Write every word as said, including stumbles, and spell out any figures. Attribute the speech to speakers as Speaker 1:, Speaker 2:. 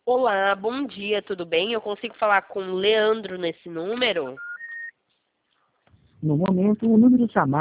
Speaker 1: Olá, bom dia, tudo bem? Eu consigo falar com o Leandro nesse número?
Speaker 2: No momento, o número chamado